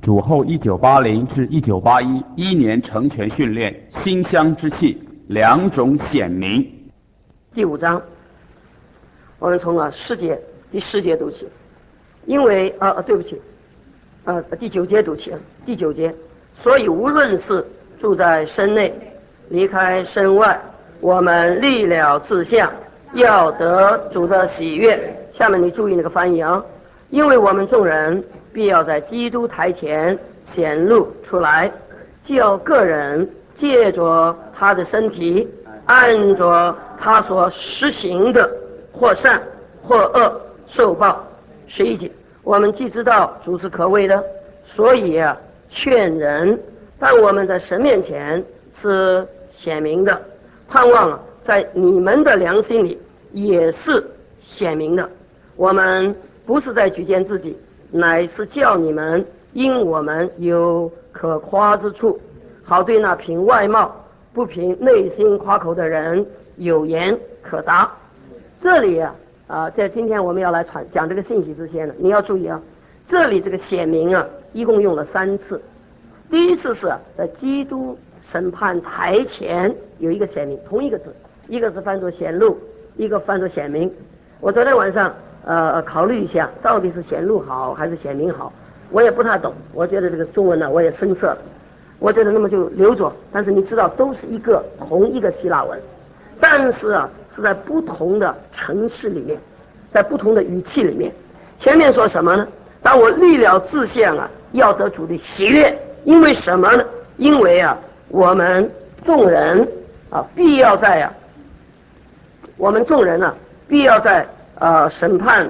主后1980至1981年成全训练馨香之气两种显明。 第5章，我们从第10节读起，因为对不起，第9节读起，第9节，所以无论是住在身内，离开身外，我们立了志向，要得主的喜悦。下面你注意那个翻译啊，因为我们众人必要在基督台前显露出来，既要个人借着他的身体，按着他所实行的，或善或恶受报。11节，我们既知道主是可畏的，所以劝人，但我们在神面前是显明的，盼望在你们的良心里也是显明的。我们不是在举荐自己，乃是叫你们因我们有可夸之处，好对那凭外貌不凭内心夸口的人有言可答。这里在今天我们要来讲这个信息之前呢，你要注意这里这个显明一共用了3次。第一次是在基督审判台前有一个显明，同一个字，一个是翻作显露，一个翻作显明。我昨天晚上考虑一下，到底是显露好还是显明好，我也不太懂。我觉得这个中文呢，我也生涩了，我觉得那么就留着。但是你知道，都是同一个希腊文，但是是在不同的城市里面，在不同的语气里面。前面说什么呢？当我立了志向要得主的喜悦，因为什么呢？因为我们众人必要在我们众人必要在审判，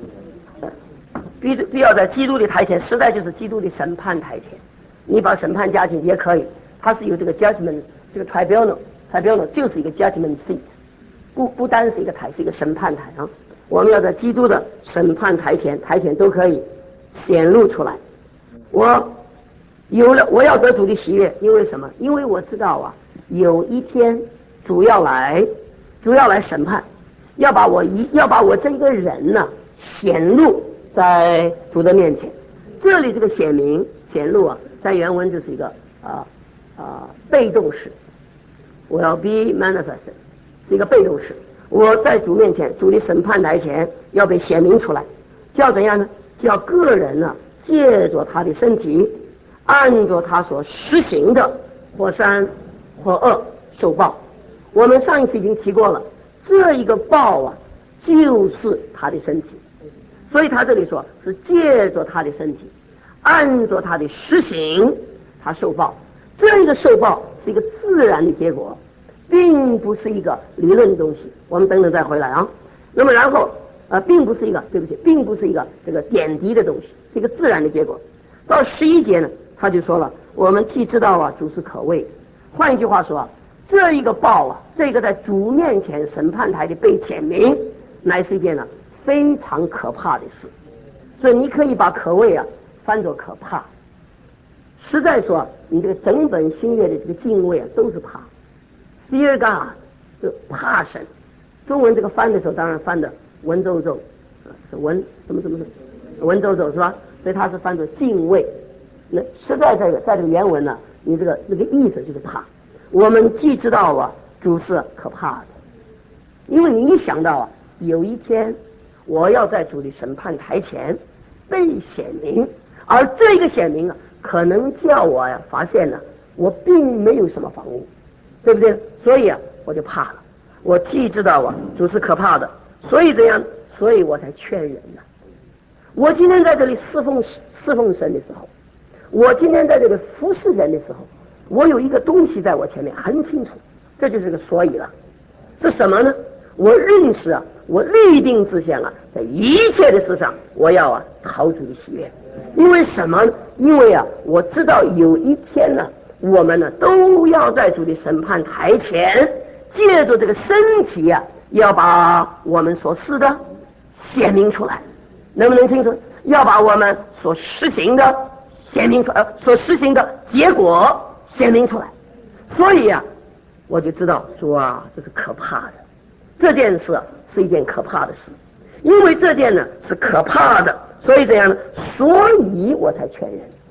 必要在基督的台前，实在就是基督的审判台前。你把审判加进也可以，它是有这个 judgment， 这个 tribunal 就是一个 judgment seat， 不单是一个台，是一个审判台我们要在基督的审判台前都可以显露出来。我要得主的喜悦，因为什么？因为我知道有一天主要来审判，要把我这个人显露在主的面前。这里这个显露在原文就是一个被动式 will be manifested， 是一个被动式。我在主面前，主的审判台前要被显明出来，叫怎样呢？叫个人借着他的身体，按着他所实行的，或善或恶受报。我们上一次已经提过了，这一个报就是他的身体，所以他这里说是借着他的身体，按着他的实行，他受报。这个受报是一个自然的结果，并不是一个理论的东西。我们等等再回来那么然后并不是一个这个点滴的东西，是一个自然的结果。到11节呢，他就说了，我们既知道主是可畏。换一句话说这一个报这个在主面前审判台的被显明，乃是一件非常可怕的事。所以你可以把可畏翻作可怕。实在说，你这个整本新约的这个敬畏都是怕 ，fear God， 就怕神。中文这个翻的时候，当然翻的文绉绉，是文什么文绉绉是吧？所以它是翻作敬畏。那实在在这个原文你那个意思就是怕。我们既知道主是可怕的，因为你一想到有一天我要在主的审判台前被显明，而这个显明可能叫我发现我并没有什么防务，对不对？所以我就怕了。我既知道主是可怕的，所以怎样？所以我才劝人我今天在这里侍奉神的时候，我今天在这里服侍人的时候，我有一个东西在我前面很清楚，这就是个所以了。是什么呢？我认识我立定志向在一切的事上我要讨主的喜悦。因为什么？因为我知道有一天我们都要在主的审判台前，借着这个身体要把我们所思的显明出来。能不能清楚？要把我们所实行的显明出来，所实行的结果显明出来。所以我就知道主这是可怕的，这件事是一件可怕的事。因为这件是可怕的，所以这样呢，所以我才劝人。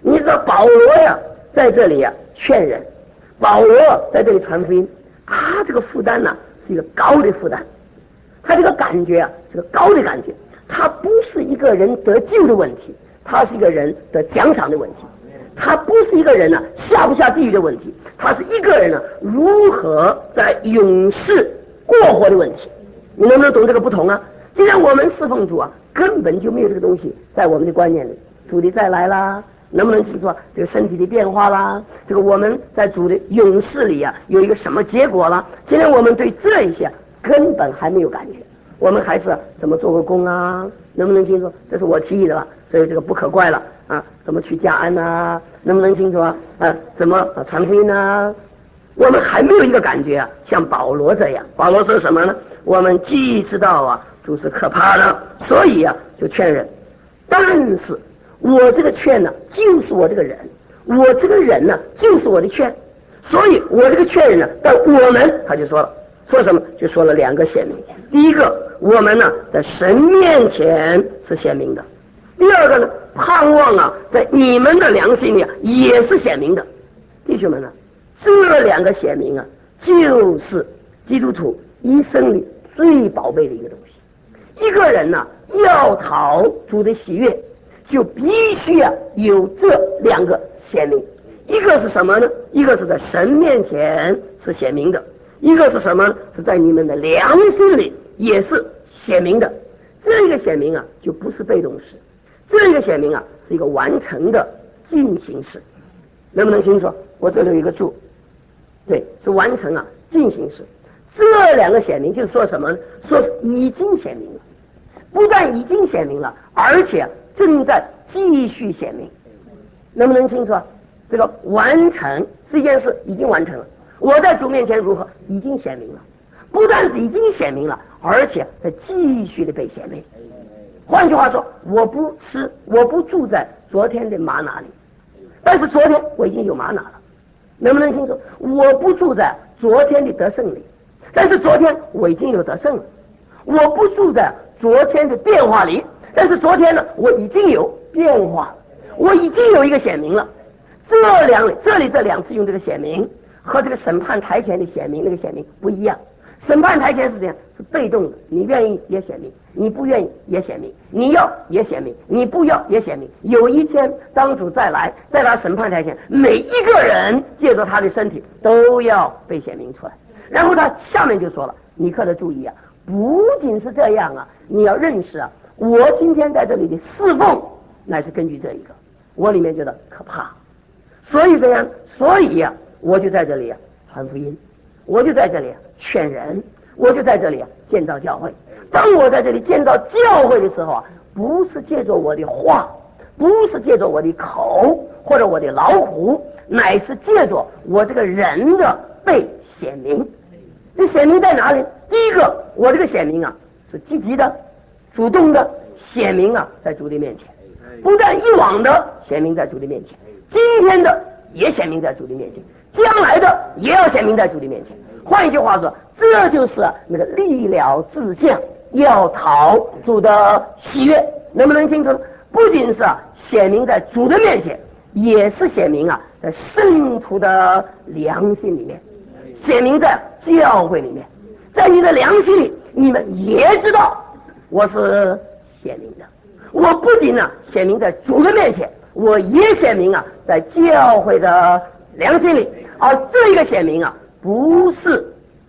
你知道保罗呀，在这里呀劝人，保罗在这里传福音，他这个负担呢是一个高的负担，他这个感觉啊是个高的感觉，他不是一个人得救的问题，他是一个人得奖赏的问题，他不是一个人呢下不下地狱的问题，他是一个人呢如何在永世过活的问题。你能不能懂这个不同啊？既然我们侍奉主啊，根本就没有这个东西在我们的观念里。主的再来啦，能不能清楚啊？这个身体的变化啦，这个我们在主的永世里啊有一个什么结果啦？今天我们对这一些根本还没有感觉，我们还是怎么做个工啊？能不能清楚？这是我提议的吧，所以这个不可怪了啊！怎么去加安啊？能不能清楚啊？怎么传福音啊？我们还没有一个感觉啊，像保罗这样。保罗说什么呢？我们既知道啊，主是可怕的，所以啊，就劝人。但是我这个劝呢，就是我这个人，我这个人呢，就是我的劝。所以我这个劝人呢，但我们他就说了，说什么？就说了两个显明。第一个，我们呢，在神面前是显明的；第二个呢，盼望啊，在你们的良心里啊，也是显明的。弟兄们呢？这两个显明啊，就是基督徒一生里最宝贝的一个东西。一个人呢，要讨主的喜悦，就必须啊有这两个显明。一个是什么呢？一个是在神面前是显明的，一个是什么呢？是在你们的良心里也是显明的。这个显明啊，就不是被动式，这个显明啊，是一个完成的进行式。能不能清楚？我这里有一个注。对，是完成啊，进行时。这两个显明就是说什么呢？说已经显明了，不但已经显明了，而且正在继续显明。能不能清楚啊？这个完成是一件事，已经完成了。我在主面前如何？已经显明了，不但是已经显明了，而且在继续的被显明。换句话说，我不住在昨天的玛拿里，但是昨天我已经有玛拿了。能不能清楚？我不住在昨天的得胜里，但是昨天我已经有得胜了。我不住在昨天的变化里，但是昨天呢，我已经有变化了，我已经有一个显明了。这里这两次用这个显明和这个审判台前的显明那个显明不一样。审判台前是这样，是被动的，你愿意也显明，你不愿意也显明，你要也显明，你不要也显明。有一天当主再来，在他审判台前，每一个人借着他的身体都要被显明出来。然后他下面就说了，你可得注意啊，不仅是这样啊，你要认识啊，我今天在这里的侍奉乃是根据这一个，我里面觉得可怕，所以这样，所以啊，我就在这里啊传福音，我就在这里劝人，我就在这里建造教会。当我在这里建造教会的时候啊，不是借着我的话，不是借着我的口或者我的劳苦，乃是借着我这个人的被显明。这显明在哪里？第一个，我这个显明啊是积极的、主动的显明啊，在主的面前，不但以往的显明在主的面前，今天的也显明在主的面前，将来的也要显明在主的面前。换一句话说，这就是那个立了志向，要讨主的喜悦。能不能清楚？不仅是显明在主的面前，也是显明啊在圣徒的良心里面，显明在教会里面，在你的良心里，你们也知道我是显明的。我不仅显明在主的面前，我也显明啊在教会的良心里。而这个显明啊，不是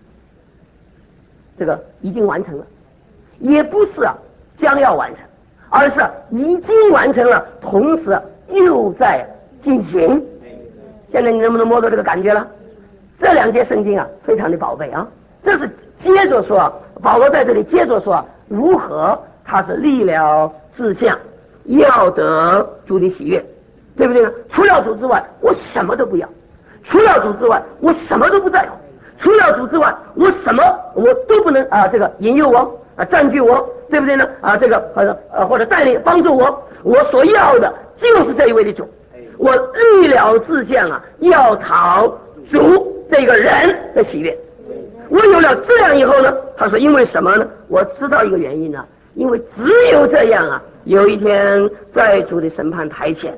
这个已经完成了，也不是将要完成，而是已经完成了，同时又在进行。现在你能不能摸到这个感觉了？这两节圣经啊，非常的宝贝啊。这是接着说，保罗在这里接着说，如何他是立了志向，要得主的喜悦，对不对呢？除了主之外，我什么都不要；除了主之外，我什么都不在乎；除了主之外，我什么我都不能这个引诱我占据我，对不对呢？这个或者带领帮助我，我所要的就是这一位的主。我立了志向要讨主这个人的喜悦。我有了这样以后呢，他说因为什么呢？我知道一个原因因为只有这样有一天在主的审判台前，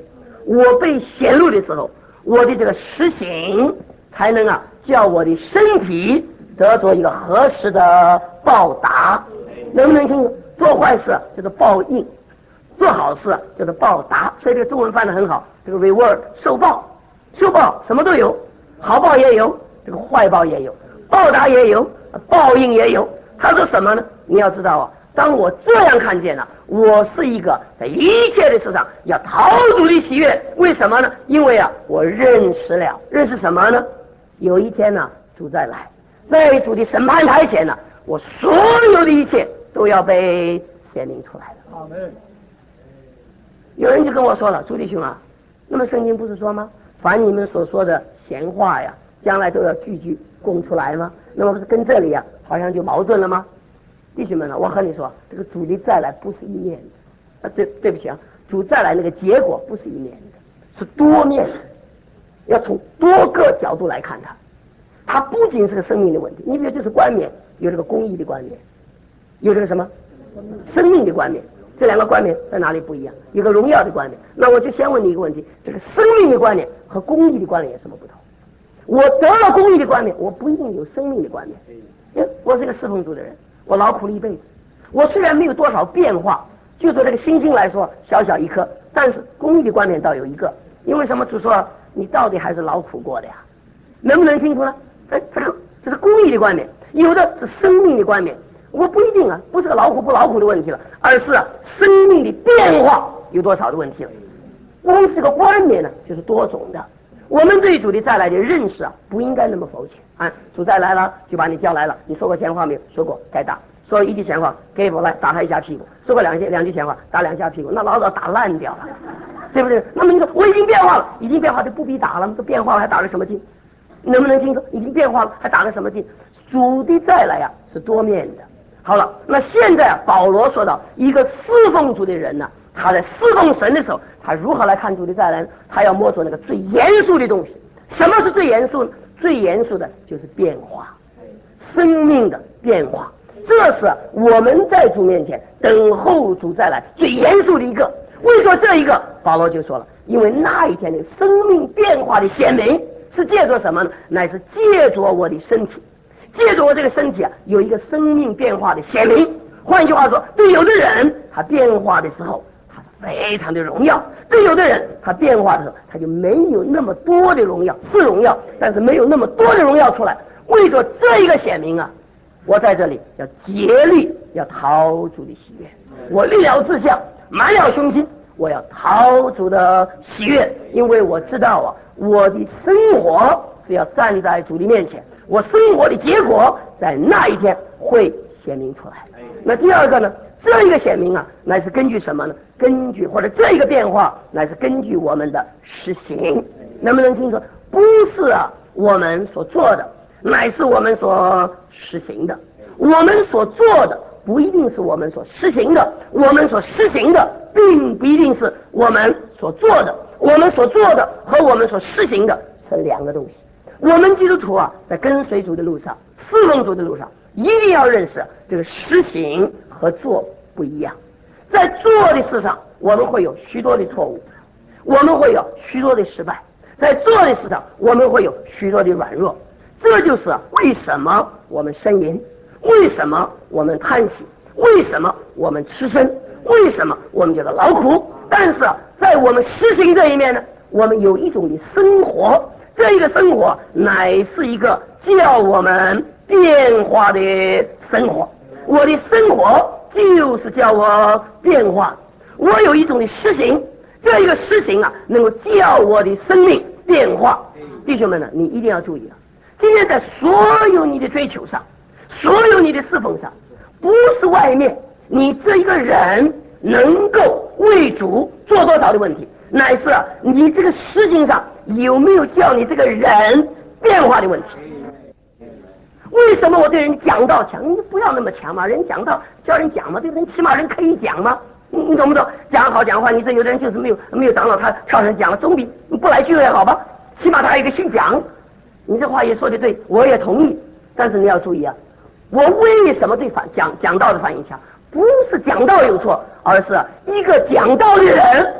我被显露的时候，我的这个实行才能叫我的身体得着一个合适的报答。能不能清楚？做坏事就是报应，做好事就是报答。所以这个中文翻得很好，这个 reward 受报，受报什么都有，好报也有，这个坏报也有，报答也有，报应也有。他说什么呢？你要知道当我这样看见了，我是一个在一切的事上要讨主的喜悦。为什么呢？因为我认识什么呢？有一天主再来，在主的审判台前我所有的一切都要被显明出来了。阿们。有人就跟我说了，朱弟兄那么圣经不是说吗？凡你们所说的闲话将来都要句句供出来吗？那么不是跟这里好像就矛盾了吗？弟兄们我和你说，这个主的再来不是一面的对不起主再来那个结果不是一面的，是多面的，要从多个角度来看它不仅是个生命的问题。你比如就是冠冕，有这个公义的冠冕，有这个什么生命的冠冕，这两个冠冕在哪里不一样？有个荣耀的冠冕。那我就先问你一个问题，这个生命的冠冕和公义的冠冕有什么不同？我得了公义的冠冕，我不一定有生命的冠冕。我是一个侍奉主的人，我劳苦了一辈子，我虽然没有多少变化，就做这个星星来说小小一颗，但是公义的冠冕倒有一个。因为什么？主说你到底还是劳苦过的能不能清楚呢？这是公义的冠冕，有的是生命的冠冕。我不一定不是个劳苦不劳苦的问题了，而是生命的变化有多少的问题了。光是个冠冕就是多种的。我们对主的再来的认识不应该那么肤浅主再来了就把你叫来了，你说过闲话没有？说过，该打。说一句闲话，给我来打他一下屁股；说过两句闲话，打两下屁股，那老早打烂掉了，对不对？那么你说我已经变化了，已经变化就不必打了，都变化了还打个什么劲？能不能清楚？已经变化了还打个什么劲？主的再来是多面的。好了，那现在保罗说到一个侍奉主的人他在侍奉神的时候，他如何来看主的再来呢？他要摸着那个最严肃的东西。什么是最严肃呢？最严肃的就是变化，生命的变化。这是我们在主面前等候主再来最严肃的一个。为什么这一个？保罗就说了，因为那一天的生命变化的显明是借着什么呢？乃是借着我的身体，借着我这个身体有一个生命变化的显明。换句话说，对有的人他变化的时候他是非常的荣耀，对有的人他变化的时候他就没有那么多的荣耀，是荣耀，但是没有那么多的荣耀出来。为着这一个显明我在这里要竭力要讨主的喜悦，我立了志向，满了胸襟，我要讨主的喜悦。因为我知道我的生活是要站在主的面前，我生活的结果在那一天会显明出来。那第二个呢？这一个显明乃是根据什么呢？根据或者这一个变化乃是根据我们的实行。能不能清楚？不是我们所做的，乃是我们所实行的。我们所做的不一定是我们所实行的，我们所实行的并不一定是我们所做的。我们所做的和我们所实行的是两个东西。我们基督徒在跟随主的路上，侍奉主的路上，一定要认识这个实行和做不一样。在做的事上我们会有许多的错误，我们会有许多的失败，在做的事上我们会有许多的软弱。这就是为什么我们呻吟，为什么我们叹息，为什么我们吃身，为什么我们觉得劳苦。但是在我们实行这一面呢，我们有一种的生活，这一个生活乃是一个叫我们变化的生活。我的生活就是叫我变化，我有一种的实行，这一个实行能够叫我的生命变化。弟兄们你一定要注意今天在所有你的追求上，所有你的侍奉上，不是外面你这一个人能够为主做多少的问题，乃是你这个实行上有没有叫你这个人变化的问题。为什么我对人讲道强？你不要那么强嘛，人讲道叫人讲嘛，对不对？起码人可以讲嘛，你懂不懂？讲好讲话，你说有的人就是没有长老，他跳上讲了，总比不来聚会好吧？起码他还有一个信讲。你这话也说的对，我也同意。但是你要注意我为什么对讲道的反应强？不是讲道有错，而是一个讲道的人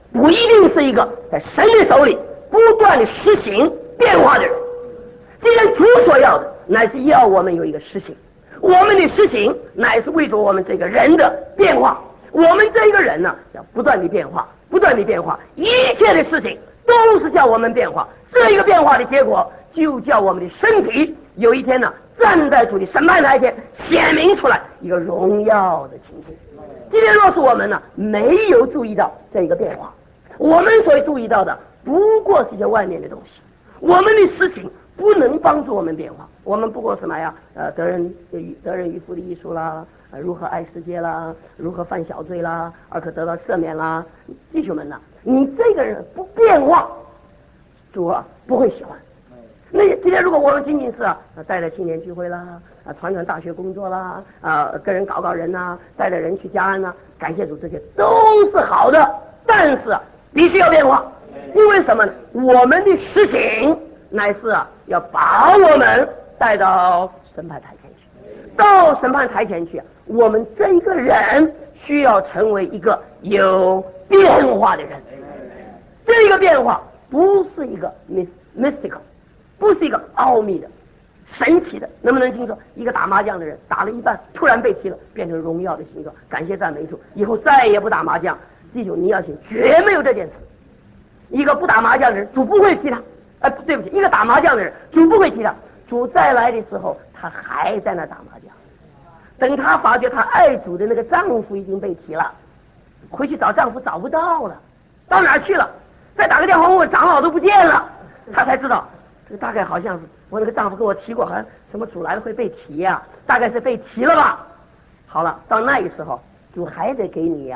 不一定是一个在神的手里不断的施行变化的人。既然主所要的乃是要我们有一个施行，我们的施行乃是为着我们这个人的变化，我们这个人呢要不断的变化，不断的变化，一切的事情都是叫我们变化。这一个变化的结果就叫我们的身体有一天呢站在主的审判台前显明出来一个荣耀的情形。今天若是我们呢没有注意到这一个变化，我们所注意到的不过是一些外面的东西，我们的事情不能帮助我们变化。我们不过什么呀？得人渔夫的艺术啦，如何爱世界啦，如何犯小罪啦，而可得到赦免啦。弟兄们呐，你这个人不变化，主啊不会喜欢。那今天如果我们仅仅是带着青年聚会啦，传大学工作啦，跟人搞人呐，带着人去家安呐，感谢主，这些都是好的，但是必须要变化。因为什么呢？我们的实行乃是要把我们带到审判台前去，到审判台前去，我们这一个人需要成为一个有变化的人。这一个变化不是一个 mystical， 不是一个奥秘的神奇的。能不能清楚？一个打麻将的人打了一半突然被踢了，变成荣耀的形状，感谢赞美主，以后再也不打麻将。弟兄你要信，绝没有这件事。一个不打麻将的人主不会踢他，对不起，一个打麻将的人主不会踢他，主再来的时候他还在那打麻将。等他发觉他爱主的那个丈夫已经被踢了，回去找丈夫找不到了，到哪儿去了？再打个电话问问长老都不见了，他才知道这个大概好像是我那个丈夫跟我提过，好像什么主来了会被提呀，大概是被提了吧。好了，到那个时候主还得给你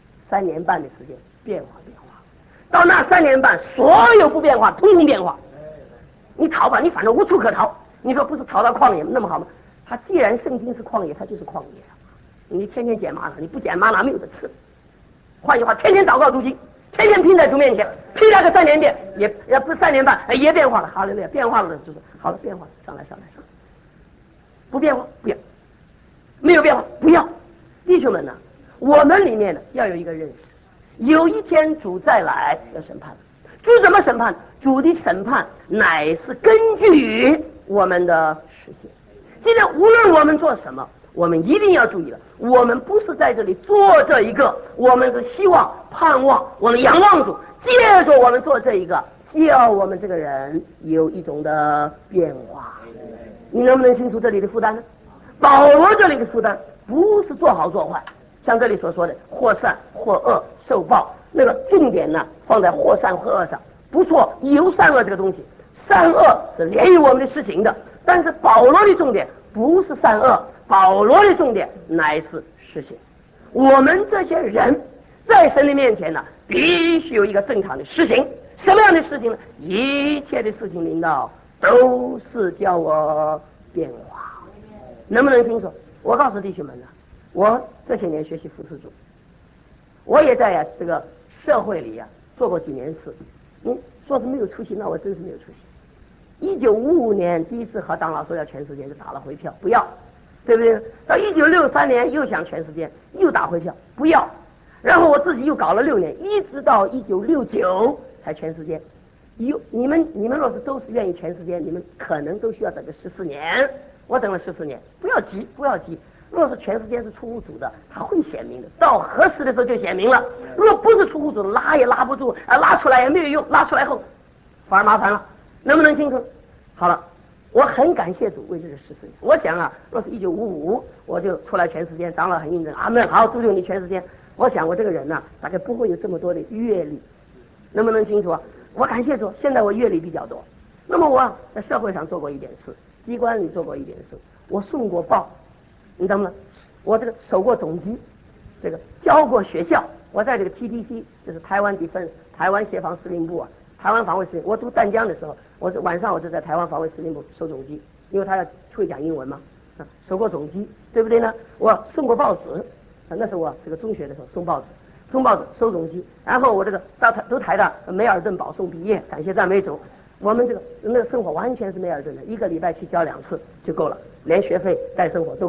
3年半的时间变化变化。到那3年半，所有不变化通通变化。你逃吧，你反正无处可逃。你说不是逃到旷野那么好吗？他既然圣经是旷野，他就是旷野。你天天捡玛瑙，你不捡玛瑙没有的吃。换句话，天天祷告读经，天天拼在主面前，拼了个3年遍，也不是3年半，也变化了。哈利路亚，变化了就是好了，变化了，上来。不变化不要，没有变化不要。弟兄们呢，我们里面呢要有一个认识。有一天主再来要审判，主怎么审判？主的审判乃是根据于我们的实现。今天无论我们做什么，我们一定要注意了，我们不是在这里做这一个，我们是希望盼望我们仰望主，借着我们做这一个，叫我们这个人有一种的变化。你能不能清楚这里的负担呢？保罗这里的负担不是做好做坏，像这里所说的或善或恶受报，那个重点呢放在或善或恶上。不错，有善恶这个东西，善恶是连于我们的事情的，但是保罗的重点不是善恶，保罗的重点乃是实行。我们这些人在神的面前呢，必须有一个正常的实行。什么样的事情呢？一切的事情领导都是叫我变化。能不能清楚？我告诉弟兄们呢，我这些年学习服侍主，我也在这个社会里做过几年事。说是没有出息，那我真是没有出息。1955年第一次和长老说要全世界，就打了回票，不要，对不对？到1963年又想全世界，又打回票，不要。然后我自己又搞了6年，一直到1969才全世界。你们若是都是愿意全世界，你们可能都需要等个14年。我等了14年，不要急，不要急。若是全世界是出乎主的，它会显明的，到合适的时候就显明了。若不是出乎主的，拉也拉不住，拉出来也没有用，拉出来后反而麻烦了。能不能清楚？好了，我很感谢主为这个14年。我想若是1955我就出来全世界，长老很认真，阿门，好，祝福你全世界。我想我这个人大概不会有这么多的阅历。能不能清楚？我感谢主，现在我阅历比较多。那么我在社会上做过一点事，机关里做过一点事，我送过报，你懂吗？我这个守过总机，这个教过学校。我在这个 TDC， 就是台湾 Defense 台湾协防司令部台湾防卫司令。我读淡江的时候，晚上我就在台湾防卫司令部守总机，因为他要会讲英文嘛，守过总机，对不对呢？我送过报纸，那是我这个中学的时候送报纸，收总机。然后我这个都台大梅尔顿保送毕业，感谢赞美主。我们那个生活完全是梅尔顿的，1个礼拜去教2次就够了，连学费带生活都够了。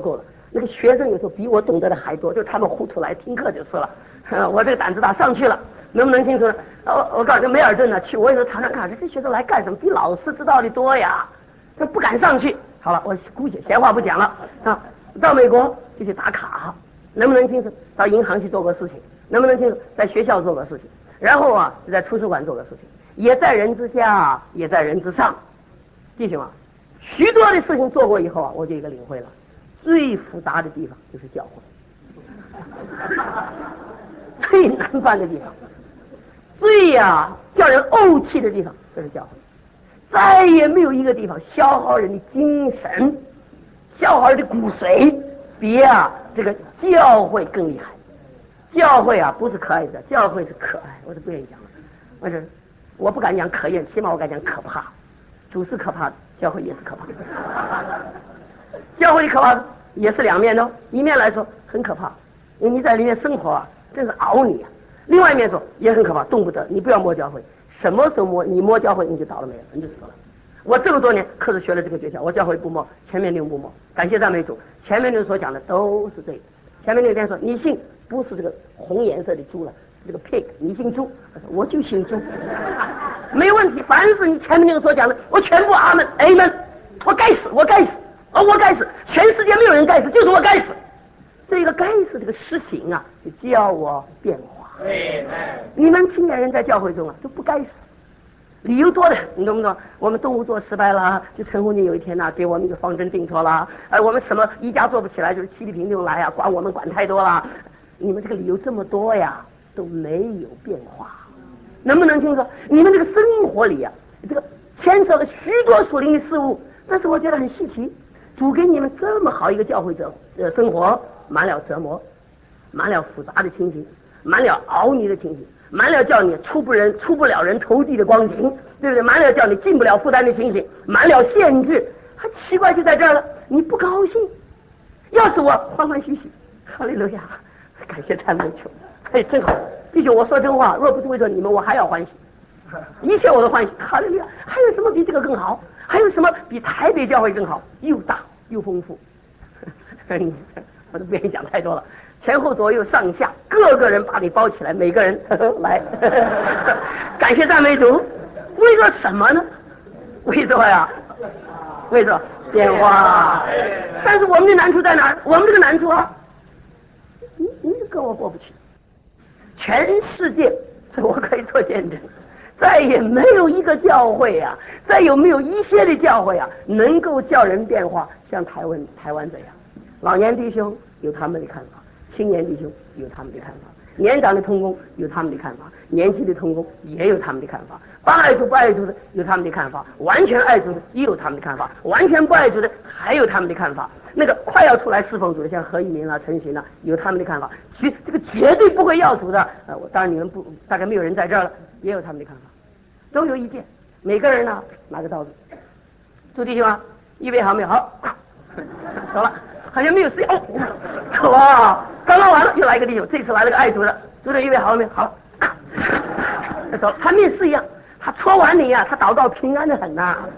那个学生有时候比我懂得的还多，就他们糊涂来听课就是了。我这个胆子大上去了，能不能清楚呢？我告诉你，梅尔顿呢去，我有时候常常看这学生来干什么，比老师知道的多呀，他不敢上去。好了，我姑且闲话不讲了啊。到美国就去打卡，能不能清楚？到银行去做个事情，能不能清楚？在学校做个事情，然后啊就在图书馆做个事情，也在人之下，也在人之上。弟兄啊，许多的事情做过以后啊，我就有一个领会了，最复杂的地方就是教会，最难办的地方，最叫人怄气的地方就是教会。再也没有一个地方消耗人的精神，消耗人的骨髓，比这个教会更厉害。教会不是可爱的，教会是可爱，我都不愿意讲了。我不敢讲可厌，起码我敢讲可怕。主是可怕的，教会也是可怕的。教会的可怕也是两面的，一面来说很可怕，因为你在里面生活真是熬你啊。另外一面说也很可怕，动不得你不要摸教会，什么时候你摸教会你就倒了霉了，你就死了。我这么多年课是学了这个诀窍，我教会不摸，前面六不摸。感谢赞美主，前面六所讲的都是对的。前面六天说你信不是这个红颜色的猪了，是这个 pig， 你信猪，我就信猪，没问题。凡是你前面六所讲的，我全部阿门 amen。我该死，我该死，我该死，全世界没有人该死，就是我该死。这个该死这个实情就教我变化。你们青年人在教会中都不该死，理由多的，你懂不懂？我们动物做失败了，就陈红军有一天给我们一个方针定错了，我们什么一家做不起来，就是戚丽萍就来管我们管太多了。你们这个理由这么多都没有变化，能不能清楚？你们这个生活里这个牵涉了许多属灵的事物，但是我觉得很稀奇，主给你们这么好一个教会生活，满了折磨，满了复杂的情形，满了熬你的情形，满了叫你出不了人头地的光景，对不对？满了叫你进不了负担的情形，满了限制。还奇怪就在这儿了，你不高兴，要是我欢欢喜喜，哈利路亚，感谢赞美主，真好。弟兄，我说真话，若不是为了你们，我还要欢喜，一切我都欢喜，哈利路亚。还有什么比这个更好？还有什么比台北教会更好？又大又丰富。我都不愿意讲太多了，前后左右上下各个人把你包起来，每个人来感谢赞美主。为了什么呢？为什么为什么变化？但是我们的难处在哪儿？我们这个难处你是跟我过不去。全世界，这我可以做见证，再也没有一个教会再有没有一些的教会能够叫人变化，像台湾这样。老年弟兄有他们的看法，青年弟兄有他们的看法，年长的同工有他们的看法，年轻的同工也有他们的看法，不爱主不爱主的有他们的看法，完全爱主的也有他们的看法，完全不爱主的还有他们的看法。那个快要出来侍奉主的，像何以明陈寻有他们的看法，这个绝对不会要主的。当然你们大概没有人在这儿了，也有他们的看法，都有意见。每个人拿个刀子，诸弟兄预备好没有？好，走了。好像没有事走刚刚完了，又来一个弟兄，这次来了个爱主的，主的预备好了没有？好了，走了。他面试一样，他戳完你他祷告平安的很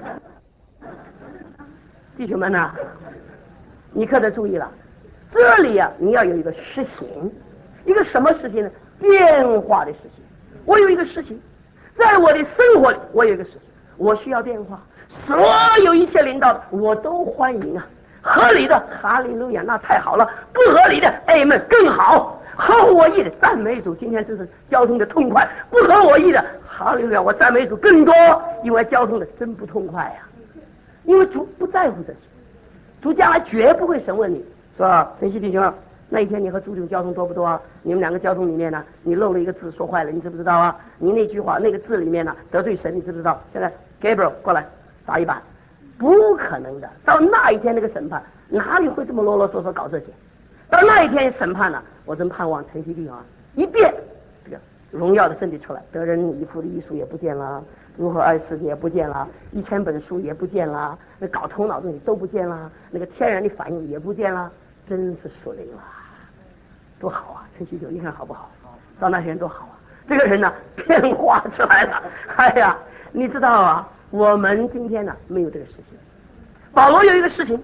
弟兄们你可得注意了，这里你要有一个实行，一个什么实行呢？变化的实行。我有一个实行，在我的生活里，我有一个实行，我需要变化。所有一切领导的，我都欢迎合理的哈利路亚，那太好了；不合理的amen更好。合我意的赞美主，今天真是交通的痛快；不合我意的哈利路亚，我赞美主更多，因为交通的真不痛快因为主不在乎这些，主将来绝不会审问你，是吧？晨曦弟兄，那一天你和朱总交通多不多你们两个交通里面你漏了一个字说坏了，你知不知道你那句话那个字里面得罪神，你知不知道？现在 Gabriel 过来打一板。不可能的，到那一天那个审判哪里会这么啰啰嗦嗦搞这些？到那一天审判我真盼望晨曦弟兄一变这个荣耀的身体出来，得人一夫的艺术也不见了，如何爱世界也不见了，1000本书也不见了，那搞头脑东西都不见了，那个天然的反应也不见了，真是属灵了，多好晨曦弟兄，你看好不好？到那天多好这个人变化出来了。哎呀，你知道我们今天没有这个事情。保罗有一个事情，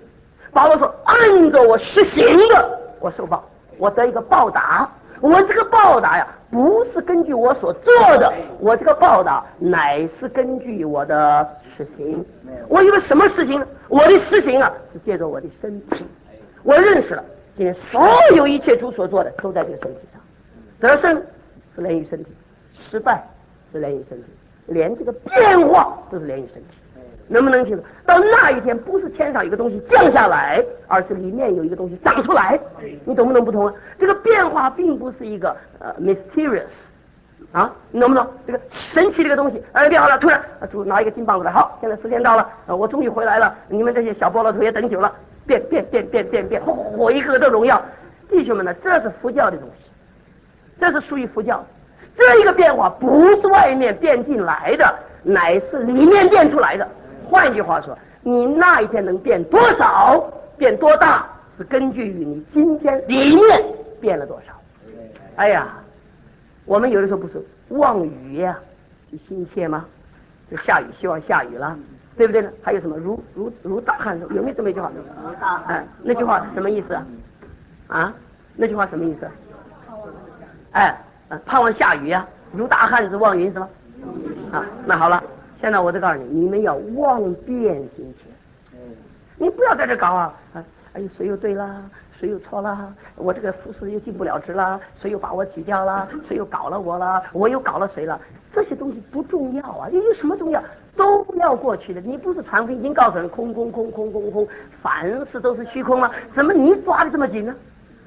保罗说，按照我实行的，我受报，我得一个报答。我这个报答呀，不是根据我所做的，我这个报答乃是根据我的实行。我有个什么事情呢？我的实行啊，是借着我的身体。我认识了，今天所有一切主所做的都在这个身体上。得胜是连于身体，失败是连于身体，连这个变化都是连于身体。能不能清楚？到那一天，不是天上有个东西降下来，而是里面有一个东西长出来。你懂不懂不同啊？这个变化并不是一个mysterious 啊，你懂不懂？这个神奇这个东西，变好了，突然主拿一个金棒子来，好，现在时间到了，我终于回来了，你们这些小菠萝头也等久了，变，我一个个都荣耀。弟兄们呢，这是佛教的东西，这是属于佛教。这一个变化不是外面变进来的，乃是里面变出来的。换句话说，你那一天能变多少，变多大，是根据于你今天里面变了多少。哎呀，我们有的时候不是望雨呀，就心切吗？就下雨，希望下雨了，对不对呢？还有什么如大旱，有没有这么一句话？哎，那句话什么意思啊？啊，那句话什么意思？哎，盼望下雨呀，如大旱是望云是吗？啊，那好了。现在我再告诉你，你们要望变心切，你不要在这搞啊！哎呦，谁又对了，谁又错了？我这个服饰又进不了职了，谁又把我挤掉了？谁又搞了我了？我又搞了谁了？这些东西不重要啊！有什么重要？都要过去的。你不是传福音已经告诉人空，凡事都是虚空吗？怎么你抓的这么紧呢？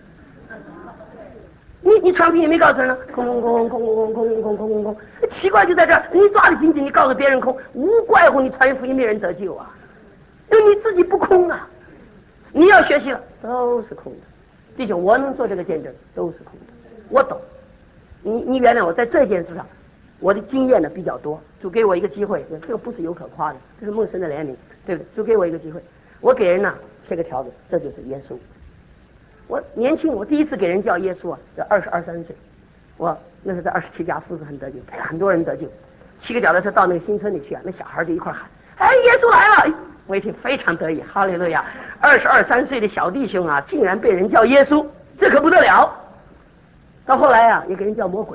你传福音也没告诉人呢，空，奇怪就在这儿，你抓得紧紧，你告诉别人空，无怪乎你传福音没人得救啊，因为你自己不空啊。你要学习了，都是空的，弟兄，我能做这个见证，都是空的，我懂。你原谅我，在这件事上，我的经验呢比较多，主给我一个机会，这个不是有可夸的，这是梦神的怜悯，对不对？主给我一个机会，我给人呢贴个条子，这就是耶稣。我年轻，我第一次给人叫耶稣啊，这22、23岁，我那是在27家服侍很得救，很多人得救，骑个脚踏车到那个新村里去啊，那小孩就一块喊，哎，耶稣来了！我一听非常得意，哈利路亚！22、23岁的小弟兄啊，竟然被人叫耶稣，这可不得了。到后来啊，也给人叫魔鬼，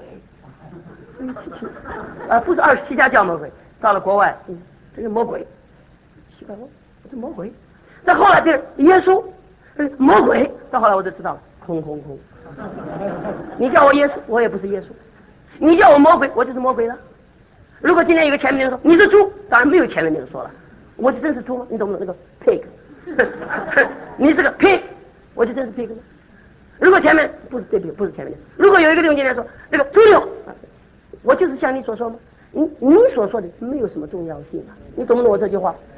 不是27家叫魔鬼，到了国外，这是魔鬼，奇怪，我这魔鬼。再后来就是耶稣。魔鬼，到后来我就知道了，空。你叫我耶稣，我也不是耶稣；你叫我魔鬼，我就是魔鬼了。如果今天有个前面人说你是猪，当然没有前面人说了，我就真是猪吗？你懂不懂那个 pig？ 你是个 pig， 我就真是 pig 了。如果前面不是前面人，如果有一个弟兄今天说那个猪牛，我就是像你所说吗？你所说的没有什么重要性啊，你懂不懂我这句话？